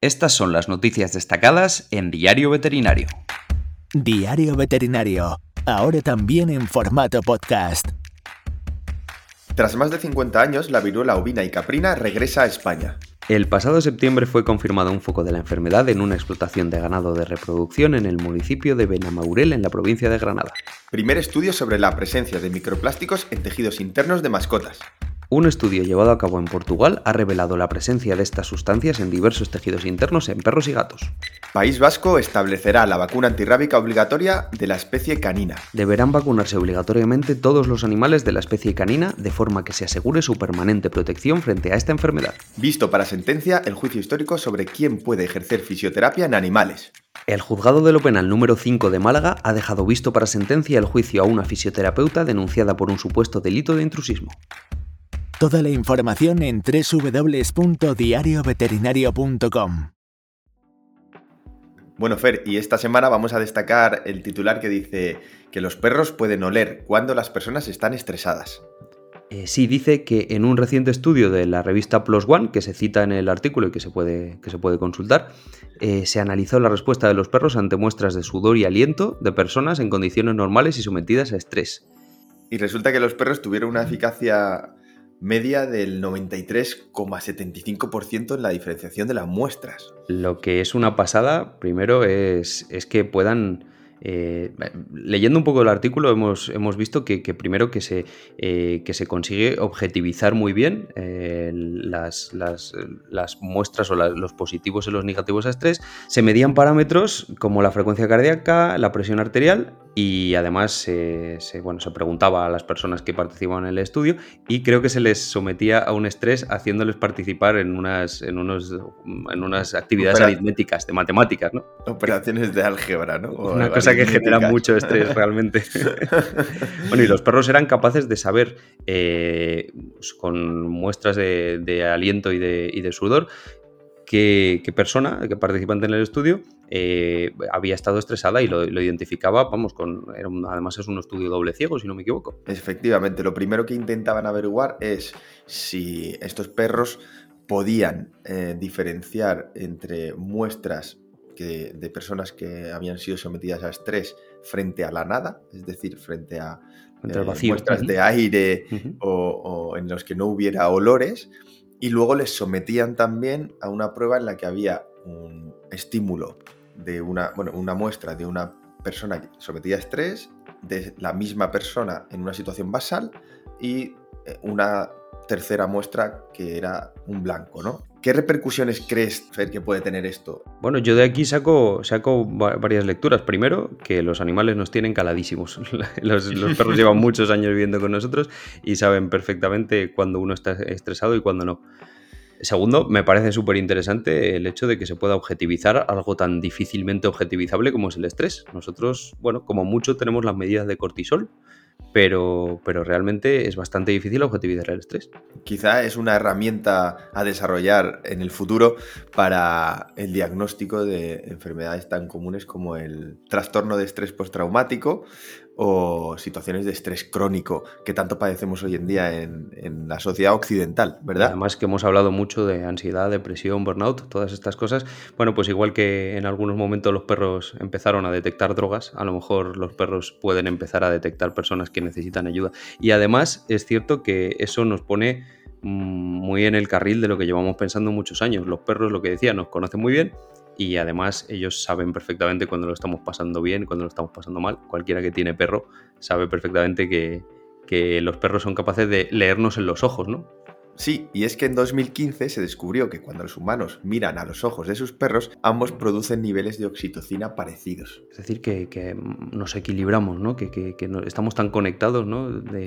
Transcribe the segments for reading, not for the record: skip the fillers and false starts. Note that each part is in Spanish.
Estas son las noticias destacadas en Diario Veterinario. Diario Veterinario, ahora también en formato podcast. Tras más de 50 años, la viruela ovina y caprina regresa a España. El pasado septiembre fue confirmado un foco de la enfermedad en una explotación de ganado de reproducción en el municipio de Benamaurel, en la provincia de Granada. Primer estudio sobre la presencia de microplásticos en tejidos internos de mascotas. Un estudio llevado a cabo en Portugal ha revelado la presencia de estas sustancias en diversos tejidos internos en perros y gatos. País Vasco establecerá la vacuna antirrábica obligatoria de la especie canina. Deberán vacunarse obligatoriamente todos los animales de la especie canina de forma que se asegure su permanente protección frente a esta enfermedad. Visto para sentencia el juicio histórico sobre quién puede ejercer fisioterapia en animales. El juzgado de lo penal número 5 de Málaga ha dejado visto para sentencia el juicio a una fisioterapeuta denunciada por un supuesto delito de intrusismo. Toda la información en www.diarioveterinario.com. Bueno, Fer, y esta semana vamos a destacar el titular que dice que los perros pueden oler cuando las personas están estresadas. Sí, dice que en un reciente estudio de la revista PLOS ONE, que se cita en el artículo y que se puede consultar, se analizó la respuesta de los perros ante muestras de sudor y aliento de personas en condiciones normales y sometidas a estrés. Y resulta que los perros tuvieron una eficacia media del 93,75% en la diferenciación de las muestras. Lo que es una pasada, primero, es que puedan... leyendo un poco el artículo hemos visto que primero que se consigue objetivizar muy bien las muestras o los positivos y los negativos a estrés. Se medían parámetros como la frecuencia cardíaca, la presión arterial y además se preguntaba a las personas que participaban en el estudio y creo que se les sometía a un estrés haciéndoles participar en unas actividades aritméticas, de matemáticas, ¿no? Operaciones de álgebra, ¿no? Una cosa que genera mucho estrés realmente. Bueno, y los perros eran capaces de saber, con muestras de aliento y de sudor, qué persona, qué participante en el estudio, había estado estresada y lo identificaba, además es un estudio doble ciego, si no me equivoco. Efectivamente, lo primero que intentaban averiguar es si estos perros podían diferenciar entre muestras de personas que habían sido sometidas a estrés frente a la nada, es decir, frente a muestras de aire o en los que no hubiera olores, y luego les sometían también a una prueba en la que había un estímulo de una muestra de una persona sometida a estrés, de la misma persona en una situación basal y una tercera muestra que era un blanco, ¿no? ¿Qué repercusiones crees, Fer, que puede tener esto? Bueno, yo de aquí saco varias lecturas. Primero, que los animales nos tienen caladísimos. Los perros llevan muchos años viviendo con nosotros y saben perfectamente cuándo uno está estresado y cuándo no. Segundo, me parece súper interesante el hecho de que se pueda objetivizar algo tan difícilmente objetivizable como es el estrés. Nosotros, como mucho tenemos las medidas de cortisol, pero realmente es bastante difícil objetivizar el estrés. Quizá es una herramienta a desarrollar en el futuro para el diagnóstico de enfermedades tan comunes como el trastorno de estrés postraumático o situaciones de estrés crónico que tanto padecemos hoy en día en la sociedad occidental, ¿verdad? Además que hemos hablado mucho de ansiedad, depresión, burnout, todas estas cosas. Bueno, pues igual que en algunos momentos los perros empezaron a detectar drogas, a lo mejor los perros pueden empezar a detectar personas que necesitan ayuda. Y además es cierto que eso nos pone muy en el carril de lo que llevamos pensando muchos años. Los perros, lo que decía, nos conocen muy bien y además ellos saben perfectamente cuando lo estamos pasando bien, cuando lo estamos pasando mal. Cualquiera que tiene perro sabe perfectamente que los perros son capaces de leernos en los ojos, ¿no? Sí, y es que en 2015 se descubrió que cuando los humanos miran a los ojos de sus perros, ambos producen niveles de oxitocina parecidos. Es decir, que nos equilibramos, ¿no? Que estamos tan conectados, ¿no?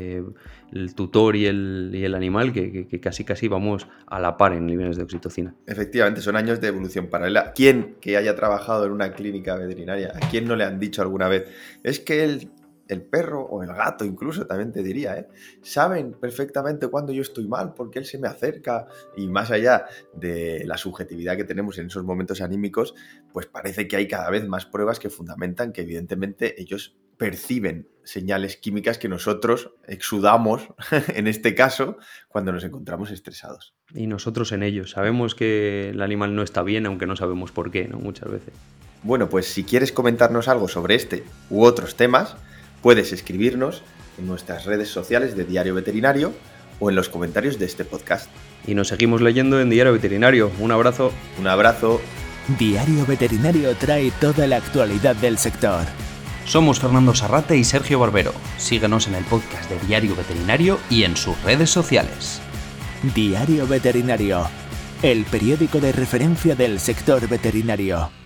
El tutor y el animal que casi vamos a la par en niveles de oxitocina. Efectivamente, son años de evolución paralela. ¿Quién que haya trabajado en una clínica veterinaria, a quién no le han dicho alguna vez? Es que el perro o el gato incluso, también te diría, saben perfectamente cuando yo estoy mal porque él se me acerca, y más allá de la subjetividad que tenemos en esos momentos anímicos, pues parece que hay cada vez más pruebas que fundamentan que evidentemente ellos perciben señales químicas que nosotros exudamos, en este caso, cuando nos encontramos estresados. Y nosotros en ellos. Sabemos que el animal no está bien, aunque no sabemos por qué, ¿no? Muchas veces. Bueno, pues si quieres comentarnos algo sobre este u otros temas, puedes escribirnos en nuestras redes sociales de Diario Veterinario o en los comentarios de este podcast. Y nos seguimos leyendo en Diario Veterinario. Un abrazo. Un abrazo. Diario Veterinario trae toda la actualidad del sector. Somos Fernando Sarrate y Sergio Barbero. Síguenos en el podcast de Diario Veterinario y en sus redes sociales. Diario Veterinario, el periódico de referencia del sector veterinario.